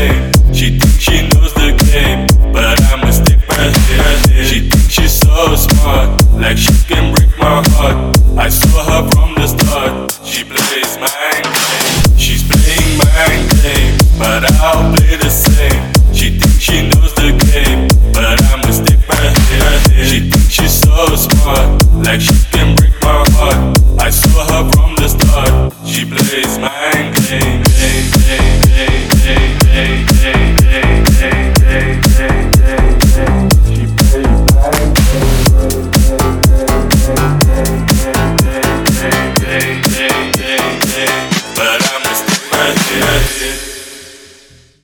same. She thinks she knows the game, but I'ma stick right there. She thinks she's so smart, like she